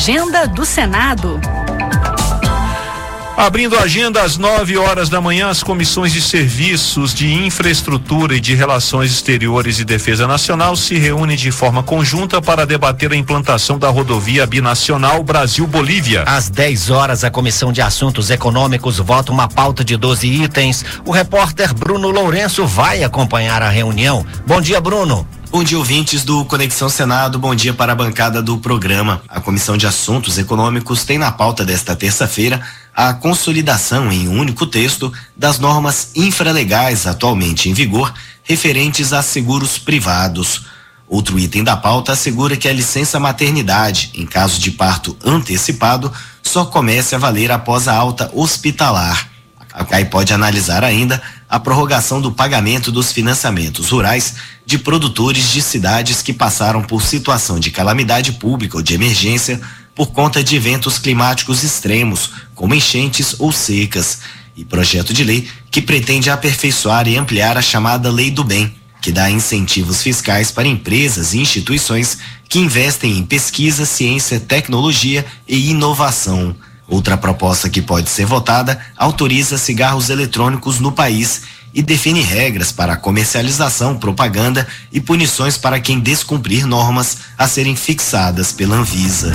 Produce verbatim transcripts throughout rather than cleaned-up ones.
Agenda do Senado. Abrindo a agenda às nove horas da manhã, as comissões de serviços, de infraestrutura e de relações exteriores e defesa nacional se reúnem de forma conjunta para debater a implantação da rodovia binacional Brasil-Bolívia. Às dez horas, a Comissão de Assuntos Econômicos vota uma pauta de doze itens. O repórter Bruno Lourenço vai acompanhar a reunião. Bom dia, Bruno. Bom dia, ouvintes do Conexão Senado, bom dia para a bancada do programa. A Comissão de Assuntos Econômicos tem na pauta desta terça-feira a consolidação em um único texto das normas infralegais atualmente em vigor referentes a seguros privados. Outro item da pauta assegura que a licença maternidade, em caso de parto antecipado, só comece a valer após a alta hospitalar. A C A I pode analisar ainda a prorrogação do pagamento dos financiamentos rurais de produtores de cidades que passaram por situação de calamidade pública ou de emergência por conta de eventos climáticos extremos, como enchentes ou secas, e projeto de lei que pretende aperfeiçoar e ampliar a chamada Lei do Bem, que dá incentivos fiscais para empresas e instituições que investem em pesquisa, ciência, tecnologia e inovação. Outra proposta que pode ser votada autoriza cigarros eletrônicos no país e define regras para a comercialização, propaganda e punições para quem descumprir normas a serem fixadas pela Anvisa.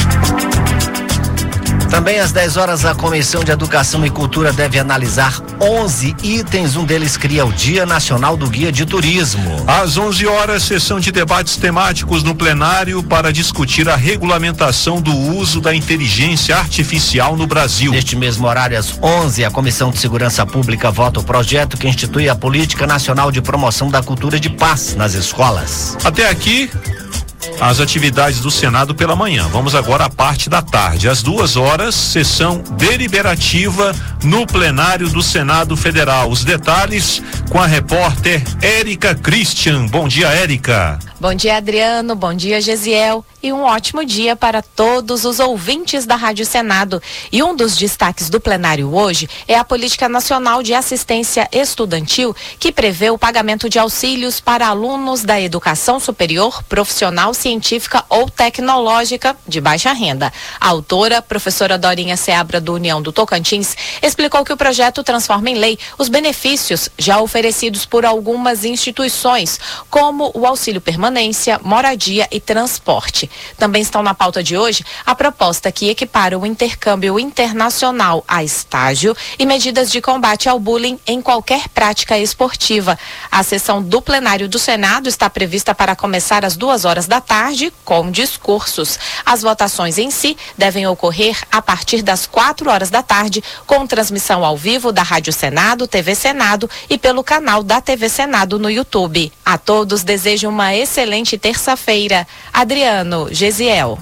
Também às dez horas, a Comissão de Educação e Cultura deve analisar onze itens. Um deles cria o Dia Nacional do Guia de Turismo. Às onze horas, sessão de debates temáticos no plenário para discutir a regulamentação do uso da inteligência artificial no Brasil. Neste mesmo horário, às onze, a Comissão de Segurança Pública vota o projeto que institui a Política Nacional de Promoção da Cultura de Paz nas escolas. Até aqui, as atividades do Senado pela manhã. Vamos agora à parte da tarde. Às duas horas, sessão deliberativa no plenário do Senado Federal. Os detalhes com a repórter Érica Christian. Bom dia, Érica. Bom dia, Adriano. Bom dia, Gesiel. E um ótimo dia para todos os ouvintes da Rádio Senado. E um dos destaques do plenário hoje é a Política Nacional de Assistência Estudantil, que prevê o pagamento de auxílios para alunos da educação superior, profissional, científica ou tecnológica de baixa renda. A autora, professora Dorinha Seabra, do União do Tocantins, explicou que o projeto transforma em lei os benefícios já oferecidos por algumas instituições, como o auxílio permanência, moradia e transporte. Também estão na pauta de hoje a proposta que equipara o intercâmbio internacional a estágio e medidas de combate ao bullying em qualquer prática esportiva. A sessão do plenário do Senado está prevista para começar às duas horas da tarde, com discursos. As votações em si devem ocorrer a partir das quatro horas da tarde, com transmissão ao vivo da Rádio Senado, T V Senado e pelo canal da T V Senado no YouTube. A todos desejo uma excelente terça-feira. Adriano, Gesiel.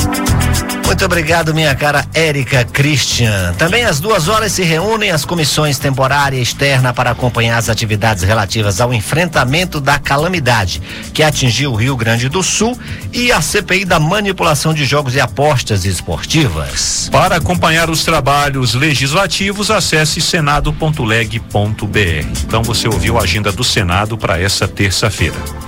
Muito obrigado, minha cara Érica Christian. Também às duas horas se reúnem as comissões temporária e externa para acompanhar as atividades relativas ao enfrentamento da calamidade que atingiu o Rio Grande do Sul e a C P I da manipulação de jogos e apostas esportivas. Para acompanhar os trabalhos legislativos, acesse senado ponto leg ponto br. Então você ouviu a agenda do Senado para essa terça-feira.